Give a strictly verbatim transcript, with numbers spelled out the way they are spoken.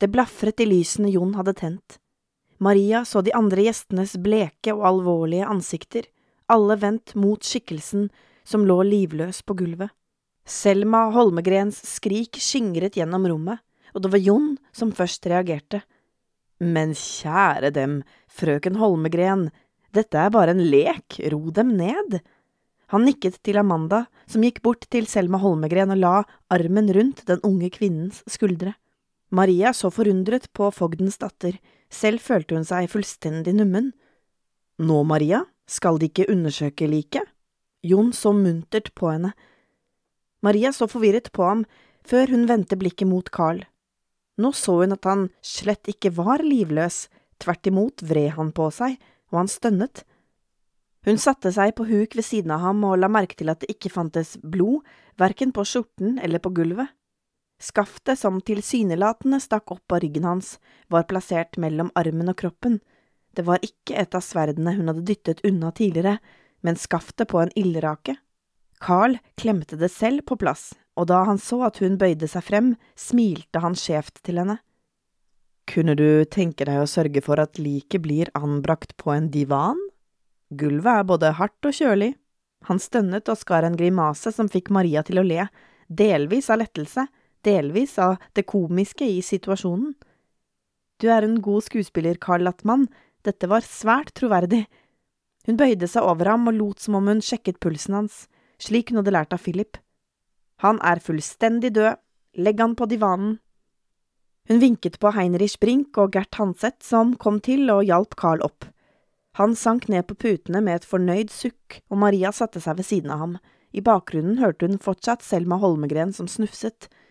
Det blaffret i lysene Jon hadde tent. Maria så de andre gjestenes bleke og alvorlige ansikter, alle vendt mot skikkelsen som lå livløs på gulvet. Selma Holmegrens skrik skingret gjennom rommet, og det var Jon som først reagerte. Men kjære dem, frøken Holmegren, dette er bare en lek, ro dem ned. Han nikket til Amanda, som gikk bort til Selma Holmegren og la armen rundt den unge kvinnens skuldre. Maria så forundret på fogdens datter, selv følte hun seg fullstendig nummen. Nå, Maria, skal de ikke undersøke like? Jon så muntert på henne. Maria så forvirret på ham, før hun vendte blikket mot Karl. Nå så hun at han slett ikke var livløs, tvert imot vred han på seg, og han stønnet. Hun satte seg på huk ved siden av ham og la merke til at det ikke fantes blod, hverken på skjorten eller på gulvet. Skaftet som tilsynelatende stakk opp av ryggen hans, var plassert mellom armen og kroppen. Det var ikke et av sverdene hun hadde dyttet unna tidligere, men skaftet på en ildrake. Karl klemte det selv på plass, og da han så at hun bøyde seg frem, smilte han skjevt til henne. Kunne du tenke deg å sørge for at liket blir anbrakt på en divan? Gulvet er både hardt og kjølig. Han stønnet og skar en grimase som fikk Maria til å le, delvis av lettelse, delvis av det komiske i situasjonen. Du er en god skuespiller, Karl Lattmann. Dette var svært troverdig. Hun bøyde seg over ham og lot som om hun sjekket pulsen hans, slik hun hadde lært av Philip. Han er fullstendig død. Legg han på divanen. Hun vinket på Heinrich Brink og Gert Hanseth, som kom til og hjalp Karl opp. Han sank ned på putene med et fornøyd sukk, og Maria satte seg ved siden av ham. I bakgrunnen hørte hun fortsatt Selma Holmegren som snufset,